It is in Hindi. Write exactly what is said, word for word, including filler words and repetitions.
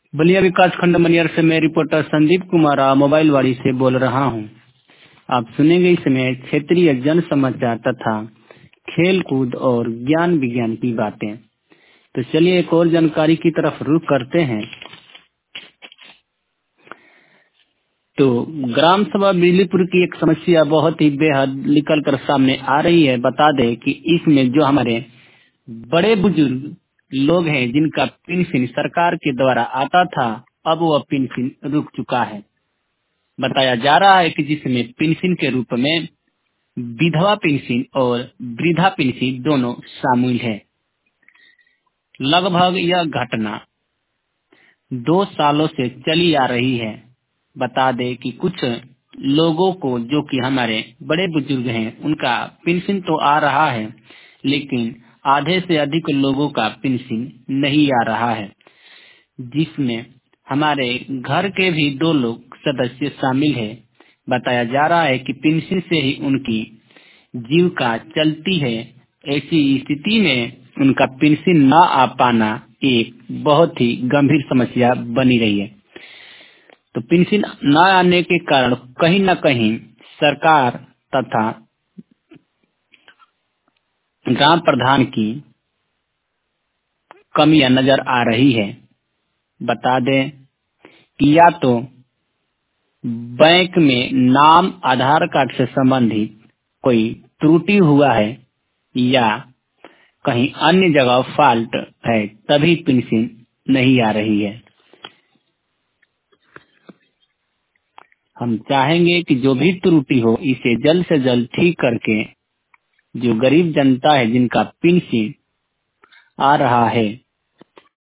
बलिया विकास खंड मनियर से मैं रिपोर्टर संदीप कुमार मोबाइल वाड़ी से बोल रहा हूं। आप सुनेंगे इसमें क्षेत्रीय जन समाचार तथा खेल कूद और ज्ञान विज्ञान की बातें। तो चलिए एक और जानकारी की तरफ रुख करते हैं। तो ग्राम सभा बिजलीपुर की एक समस्या बहुत ही बेहद निकल कर सामने आ रही है। बता दें कि इसमें जो हमारे बड़े बुजुर्ग लोग हैं जिनका पेंशन सरकार के द्वारा आता था, अब वह पेंशन रुक चुका है। बताया जा रहा है कि जिसमें पेंशन के रूप में विधवा पेंशन और वृद्धा पेंशन दोनों शामिल है। लगभग यह घटना दो सालों से चली आ रही है। बता दें कि कुछ लोगों को जो कि हमारे बड़े बुजुर्ग हैं उनका पेंशन तो आ रहा है, लेकिन आधे से अधिक लोगों का पेंशन नहीं आ रहा है, जिसमें हमारे घर के भी दो लोग सदस्य शामिल है। बताया जा रहा है कि पेंशन से ही उनकी जीविका चलती है। ऐसी स्थिति में उनका पेंशन न आ पाना एक बहुत ही गंभीर समस्या बनी रही है। तो पेंशन न आने के कारण कहीं न कहीं सरकार तथा ग्राम प्रधान की कमियां नजर आ रही है। बता दें कि या तो बैंक में नाम आधार कार्ड से संबंधित कोई त्रुटि हुआ है या कहीं अन्य जगह फॉल्ट है, तभी पेंशन नहीं आ रही है। हम चाहेंगे कि जो भी त्रुटि हो इसे जल्द से जल्द ठीक करके जो गरीब जनता है जिनका पेंशन आ रहा है